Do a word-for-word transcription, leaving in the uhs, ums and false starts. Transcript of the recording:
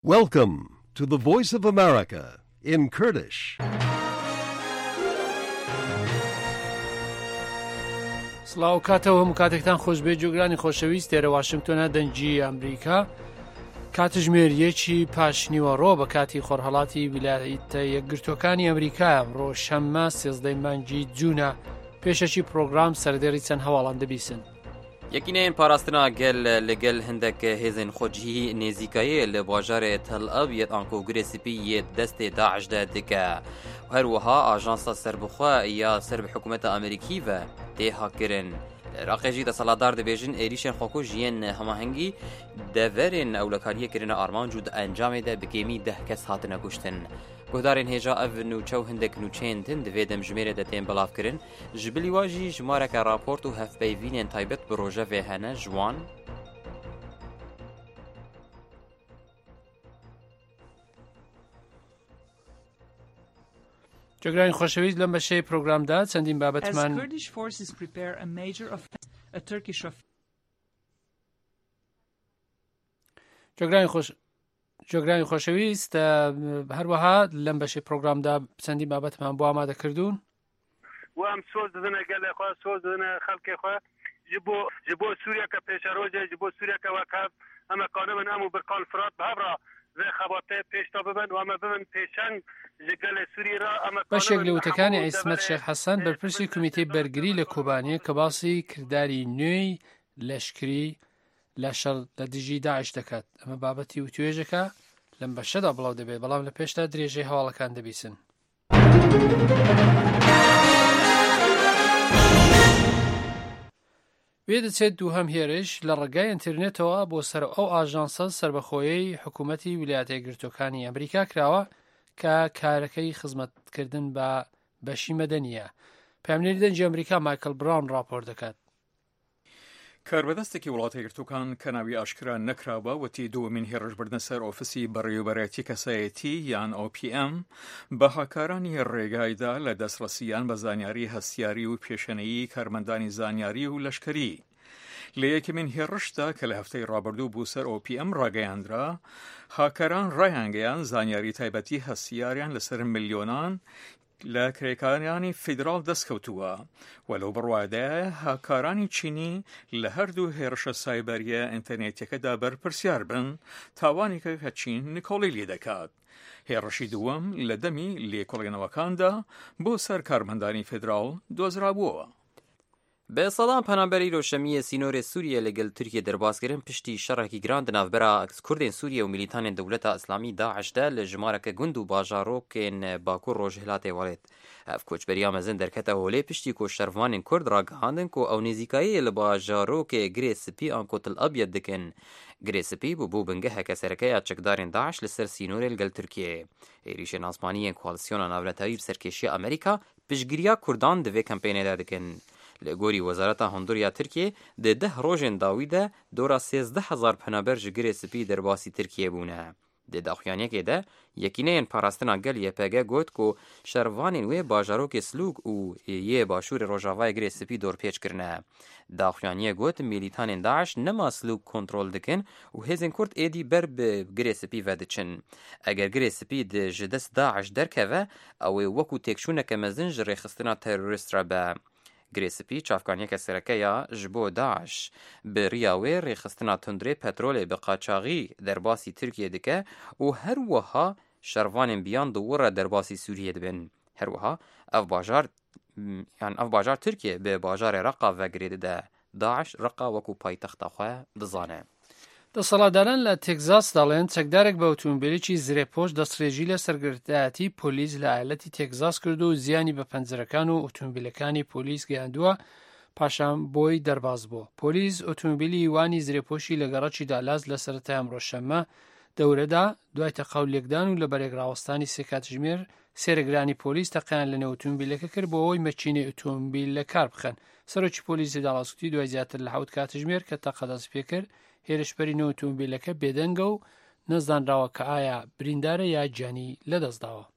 Welcome to the Voice of America in Kurdish. سڵاو کاتەوە هەموو کاتێکتان خۆشبێ جوگرانی خۆشەویست تێرە واشنگتۆنە دەنگی ئەمریکا کاتژمێریەکی پاشنیوەڕۆ بە کاتی خۆرهەڵاتی ویلایەتە یەکگرتوەکانی ئەمریکا ڕۆژ شەممە سێزدەی مانگی جوونە پێشەکی پرۆگرام سەردێڕی چەند هەواڵان دەبیسن. یەکینەیەن پاراستنا گەل لەگەل هەندێک هێزن خۆجی نێزیکایە لە باژارێ تەل ئەڤیەت ئانکۆگرێ سپیە دەستێ داعشدا دکە هەروەها ئاژانسا سەربخوا یا سەرب حکوومەتە ئەمریکیڤە تێهاکردن عێراقێژی دەسەڵاتدار دەبێژن عێریشێن خۆکۆ ژیان هەماهەنگی دەڤەرێن ئەولەکاریەکردنە ئارمانج و ئەنجامێدا بگێمی دەه کەس هاتنە کوشتن. گۆدارên hêja ev nûçe û hindek nûçeyên din divê demjimêrê de tên belavkirin ji bilî wa jî ji mareka raport û hevpeyvînên taybet bi rojevê hene ji wan جۆگرانی خۆشەویست لەم بەشەی پرۆگرامدا چەندین بابەتمان جۆگرانی خۆش جۆگرانی خۆشەویست هەروەها لەم بەشەی پرۆگرامدا چەندی بابەتمان بۆ ئامادەکردوون و ئەم سۆز دەدنە گەلێ خۆ سۆز دەدنە خەڵکی خۆ ji bo ji bo Sûriyeke pêşerojê ji bo Sûriyeke wekhev em ê kanibin em û bir konferat bi hev re vê xebatê pêşta bibin û em ê bibin pêşeng ji gelê Sûriyê re em ê بەشێک لە وتەکانی عیسمەت شێخ حەسەن بەرپرسی کمیتەی بەرگری لە کۆبانیە کە باسی کردداری نوێی لەشکری لە شەڕ لە دژی داعش دەکات. ئەمە بابەتی وتوێژەکە لەم بەشەدا بڵاو دەبێت بەڵام لە پێشتا درێژەی هەواڵەکان دەبیسن. وێ دەچێت دووهەم هێرش لە ڕێگای ئینترنێتەوە بۆ سەر ئەو ئاژانسە سربەخۆیی حکوومەتی ویلایەتە یەکگرتووەکانی ئەمریکا کراوە کە کارەکەی خزمەتکردن بە بەشی مەدەنیە. پامنێری دەنگی ئەمریکا مایکل براون راپۆر دەکات. کاربەدەستێکی وڵاتە یەکگرتووەکان کە ناوی ئاشکرا نەکراوە وتی دووەمین هێرشبردنە سەر ئۆفیسی بەڕێوەبەرەتی کەسایەتی یان ئۆ پی ئەم بە هاکارانی ڕێگایدا لە دەستڕەسیان بە زانیاری هەستیاری و پێشەنەیی کارمەندانی زانیاری و لەشکری. لە یەکەمین هێرشدا کە لە هەفتەی ڕابردوو بوو سەر ئۆ پی ئەم ڕاگەیاندرا هاکاران ڕایانگەیان زانیاری تایبەتی هەستیاریان لەسەر ملیۆنان لە کرێکارانی فیدراڵ دەستکەوتووە و لەو بڕوادایە هاکارانی چینی لە هەردوو هێرشە سایبەریە ئینتەرنێتەکەدا بەرپرسیار بن تاوانێکە کە چین نکۆڵی لێ دەکات. هێرشی دووەم لە دەمی لێکۆڵێنەوەکاندا بۆ سەر کارمەندانی فیدراڵ دۆزرابووە. بە سەڵام پەنابەری ڕۆشەمیە سینۆرێ سووریە لەگەل تورکیە دەرباسکردن پشتی شەڕێکی گران دناوبەرە کوردێن سووریە و میلیتانێن دەولەتە ئەسلامی داعشدا لە ژمارەکە گوند و باژارۆکێن باکوور ڕۆژهەڵاتێ وەڵێت. ئەف کۆچبەریە مەزن دەرکەتە هۆلێ پشتی کۆشەروانên کورد ڕاگەهاندن کۆ ئەو نێزیکاییە لە باژارۆکێ گرێ سپی ئانکۆتل ئەبیەت دکن. گرێ سپی بوو بوو بنگەهەکە سەرەکەیە چەکدارên داعش لەسەر سینۆرێ لەگەل تورکیە. عێریشێن ئاسمانیên کوالسیۆنە ناونەتەوی سەرکێشیە ئەمریکا پشتگیرییا کوردان divê کەمپێنێدا دکن. لە گۆری وەزارەتە هەندوریا تورکیە دە دەه ڕۆژێن داویدا دۆرا سێزدە هەزار پەنابەر ji girê spî derbasî Tirkiye bûne. Dê daxuyaniyekê de yekîneyên parastina gel yê P G got ku şervanên wê bajarokê Slûg û yê başûrê Rojavayê girê spî dorpêç kirine. Daxuyaniyê got milîtanên Daeş nema Slûg kontrol dikin û hêzên Kurd êdî ber bi girê spî ve diçin. Eger girê spî di ji dest Daeş derkeve ew ê wekû têkçûneke mezin ji rêxistina terorîst re be. girê spî çavkaniyeke serekeya ji bo Daeş bi riya wê rêxistina tundrê petrolê bi qaçaxî derbasî Tirkiye dike û her wiha şervanên biyan di wir derbasî Sûriyê dibin. Her wiha ev bajar yan ev bajar Tirkiye bi bajarê Reqa vegirê dide. Daeş Reqa wekû paytexta xwe dizane. دەسەڵاتداران لە تێکزاس دەڵێن چەکدارێک بە ئۆتۆمبیلێکی زرێپۆش دەستڕێژی لە سەرگردایەتی پۆلیس لە ئایلەتی تێکزاس کردو و زیانی بە پەنجەرەکان و ئۆتۆمبیلەکانی پۆلیس گەیاندووە پاشان بۆی دەرباز بوو. پۆلیس ئۆتۆمبیلی وانی زرێپۆشی لە گەڕەکی دالاز لە سەرەتای ئەمڕۆ شەممە دەورەدا دوای تەقاو لێکدان و لە بەرێکراوەستانی سێ کاتژمێر سێرەگرانی پۆلیس تەقیان لە نێو ئۆتۆمبیلەکە کرد بۆ ئەوەی مەچینەی ئۆتۆمبیل لە کار بخەن. سەرۆکی پۆلیسی داڵاسکوتی دوای زیاتر لە حەوت کاتژمێر کە تەقە دەست پێ کرد هێرشبەری نەوە ئۆتۆمبیلەکە بێدەنگە و نەزانراوە کە ئایا بریندارە یا گیانی لەدەستداوە.